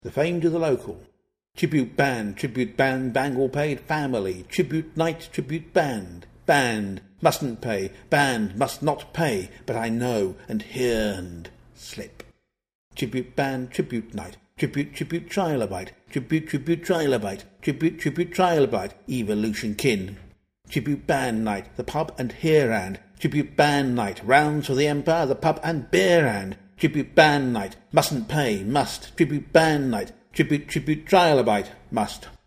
The fame to the local. Tribute band, bangle paid, family. Tribute night, tribute band. Band mustn't pay, band must not pay, but I know and hear and slip. Tribute band, tribute night. Tribute trilobite. Tribute trilobite. Tribute trilobite. Evolution kin. Tribute band night, the pub and here and. Tribute band night, rounds for the Empire, the pub and beer and. Tribute band night, mustn't pay, must. Tribute band night, tribute trilobite, must.